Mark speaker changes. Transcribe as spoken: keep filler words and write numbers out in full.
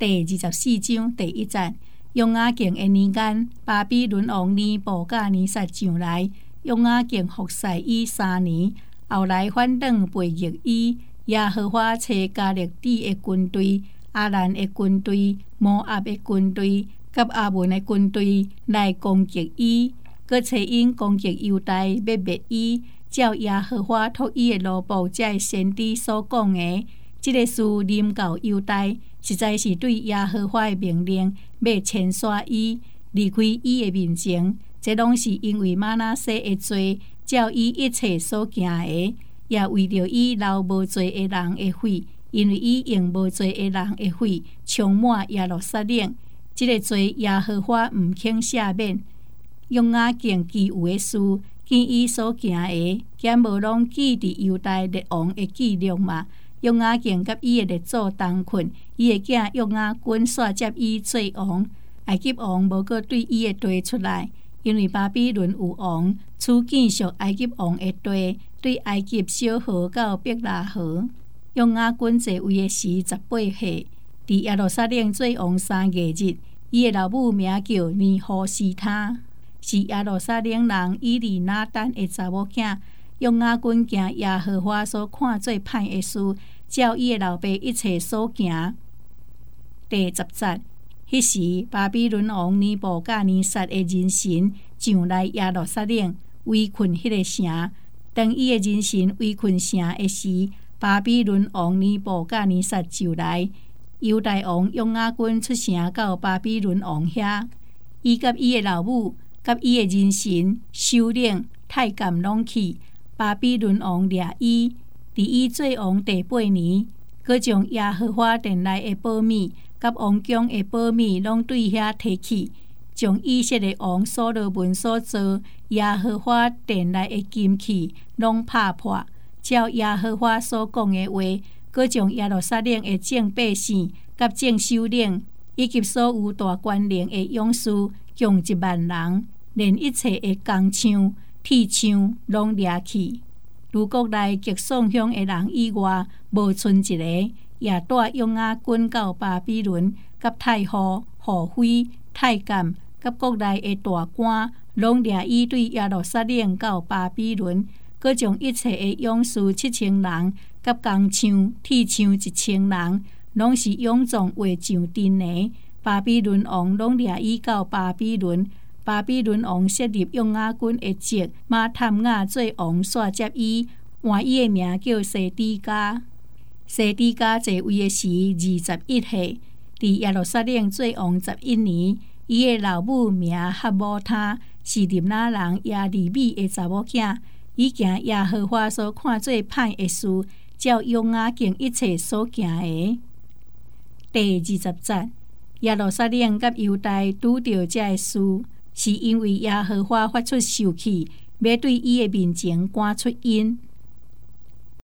Speaker 1: 第二十四章第一节，约雅敬的年间，巴比伦王尼布甲尼撒上来，约雅敬服侍伊三年，后来反转背逆伊。耶和华找加勒底的军队、阿兰的军队、摩押的军队、甲阿文的军队来攻击伊，佮找因攻击犹大，要灭伊。照耶和华托伊的奴仆才先知所讲的，这个事临到犹大，实在是对耶和华的命令，要遣刷伊离开伊的面前。这拢是因为玛拿西的罪，照伊一切所行的。也为着伊流无罪的人的血，因为伊用无罪的人的血充满耶路撒冷，这个罪耶和华毋肯赦免。约雅敬记有的事，见伊所行的，减无拢记伫犹大列王的记录嘛。约雅敬甲伊的列祖同困，伊的囝约雅斤煞接伊做王。埃及王无阁对伊的地出来，因为巴比伦有王处见属埃及王的地。对埃及小河到伯拉河，约雅斤在位的时十八岁，伫耶路撒冷做王三月日。伊的老母名叫尼呼西他，是耶路撒冷人以利拿单的查某囝。约雅斤行耶和华所看做歹的事，照伊的老爸一切所行。第十节，迄时巴比伦王尼布甲尼撒的人神上来耶路撒冷，围困迄个城。当伊的人神围困城的时，巴比伦王尼布甲尼撒就来。犹大王约雅斤出城到巴比伦王遐，伊甲伊的老母、甲伊的人神、首领、太监拢去。巴比伦王掠伊，伫伊做王第八年，佮将耶和华殿内的宝物、甲王宫的宝物拢对遐摕去。将以色列王所罗门所做耶和华殿内的金器拢拍破，照耶和华所讲的话，佮将耶路撒冷的众百姓、甲众首领以及所有大官领的勇士，共一万人，连一切的工枪、铁枪拢掠去。如国内极宋乡的人以外，无剩一个，也带约雅斤到巴比伦，甲太后、后妃、太监。甲国内的大官拢掠伊对耶路撒冷到巴比伦，佮将一切的勇士七千人，甲工枪、铁枪一千人，拢是勇壮画上阵的。巴比伦王拢掠伊到巴比伦。巴比伦王设立约雅斤的侄马探雅做王，煞接伊，换伊的名叫西底家。西底家在位的时二十一岁，伫耶路撒冷做王十一年。伊的老母名哈姆他，是利拿人耶利米的查某囝。伊行耶和华所看做歹的事，照约雅敬一切所行的。第二十节，耶路撒冷甲犹大拄着这个事，是因为耶和华发出受气，要对伊的面前赶出因。